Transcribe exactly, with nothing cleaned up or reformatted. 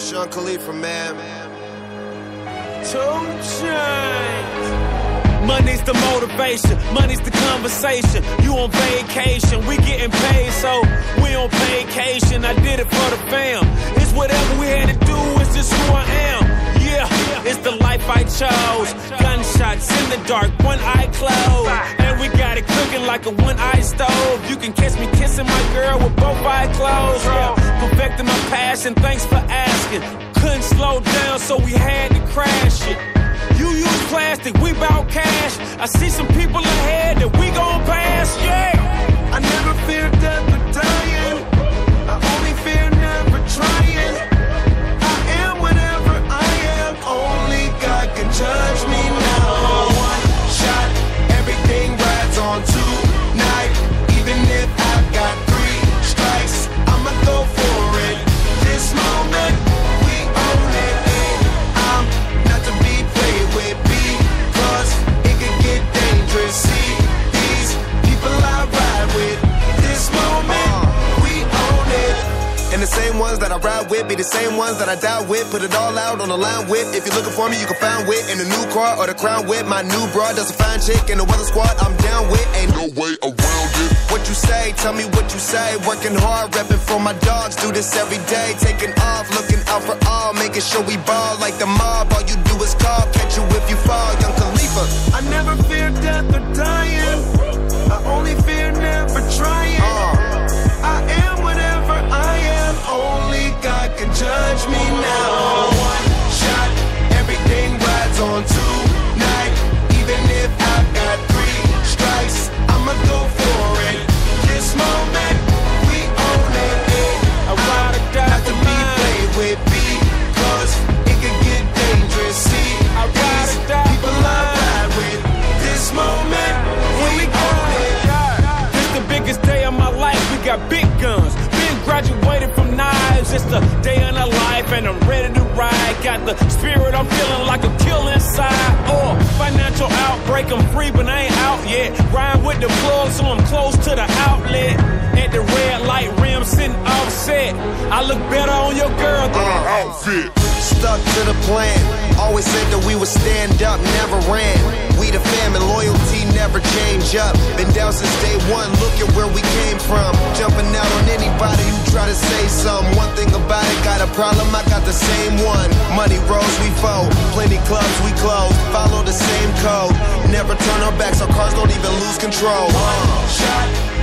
Sean Khalifa, man. Two Chainz. Money's the motivation, money's the conversation. You on vacation, we getting paid, so we on vacation. I did it for the fam. It's whatever we had to do, it's just who I am. Yeah, it's the life I chose. Gunshots in the dark, one eye closed. And we got it cooking like a one-eye stove. You can catch me kissing my girl with both eyes closed. Yeah, perfecting my passion, thanks for asking. Couldn't slow down, so we had to crash it. You use plastic, we bout cash. I see some people ahead that we gon' pass, yeah. I never fear death or dying. I only fear never trying. I am whatever I am. Only God can judge me now. One shot, everything rides on tonight. Even if I've got three strikes, I'ma go for it. This moment, we own it. I'm not to be played with because it could get dangerous. See these people I ride with. This moment, we own it. And the same ones that I ride with be the same ones that I die with. Put it all out on the line with. If you're looking for me, you can find wit in the new car or the crown with. My new broad does a fine chick in the weather squad. I'm down with. Ain't no way around it. What you say? Tell me what you say. Working hard, repping for my dogs. Do this every day. Taking off, looking out for all. Making sure we ball like the mob. All you do is call. Catch you if you fall. Young Khalifa. I never fear death or dying. I only fear never trying. Uh. I am whatever I am. Only God can judge me now. One shot, everything rides on tonight. Even if I've got three strikes, I'ma go for it. This moment, we own it. I ride or die Not to for be mine. played with because it could get dangerous. See, I ride these or die people for I mine. ride with. This moment, Here we we go. own it. This the biggest day of my life. We got big guns. Been graduated from knives. It's the day of our life, and I'm ready to ride. Got the spirit, I'm feeling like a kill inside. Or financial outbreak, I'm free, but I ain't out yet. Ride with the plug, so I'm close to the outlet. At the red light rim, sitting offset. I look better on your girl than her outfit. Stuck to the plan. Always said that we would stand up, never ran. We the fam and loyalty never change up. Been down since day one, look at where we came from. Jumping out on anybody who try to say something. One thing about it, got a problem, I got the same one. Money rolls, we fold. Plenty clubs, we close. Follow the same code. Never turn our backs, our cars don't even lose control. One shot,